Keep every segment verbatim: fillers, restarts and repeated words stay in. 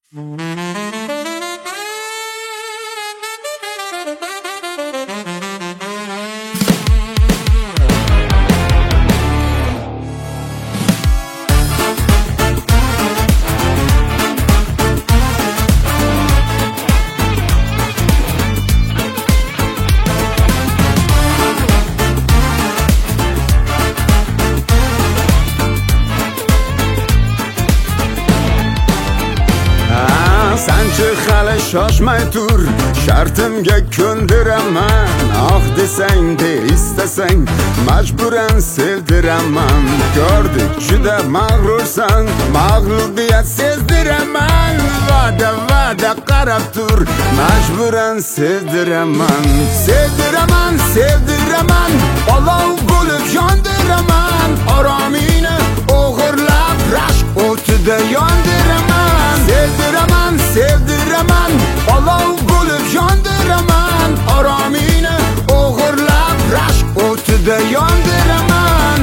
Sanchi hali shoshmay tur, shartimga ko'ndiraman. Oh desang de istasang, majburan sevdiraman. Ko'rdik juda mag'rursan, mag'lubiyat sezdiraman. Va'da va'da qarab tur, majburan sevdiraman. Sevdiraman, sevdiraman, olov bo'lib yondiraman. Oromingni o'g'irlab rashk o'tida yondiraman. Sevdiraman, sevdiraman, olov bo'lib yondiraman. Oromingni o'g'irlab rashk o'tida yondiraman.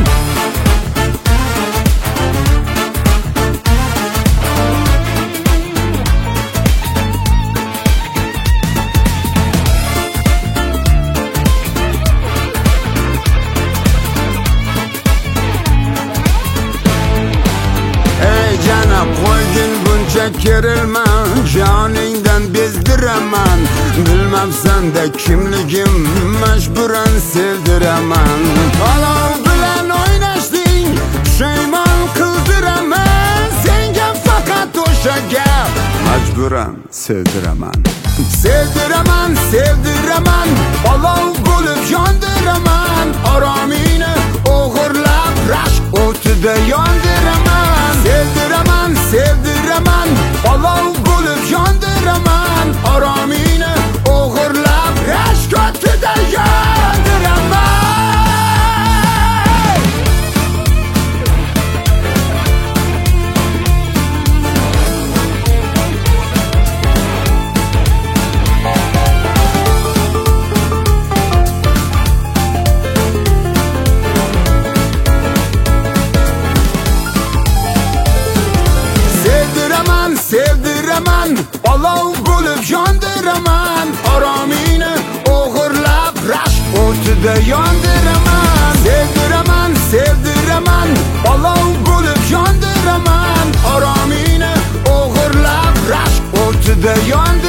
Ey janab, qo'ygin buncha kerilma, joningdan bezdiraman. Bilmabsan-da kimligim, majburan sevdiraman. Olov bilan o'ynashding, pushaymon qildiraman. Senga faqat o'sha gap, majburan sevdiraman. Sevdiraman, sevdiraman, olov bo'lib yondiraman. Oromingni o'g'irlab rashk o'tida yondiraman. Sevdiraman, sevdiraman, olov bo'lib yondiraman. Oromingni o'g'irlab rashk o'tida yondiraman. Sevdiraman, olov bo'lib yondiraman. Oromingni o'g'irlab rashk o'tida yondiraman. Sevdiraman, sevdiraman, olov bo'lib yondiraman. Oromingni o'g'irlab rashk o'tida yondiraman.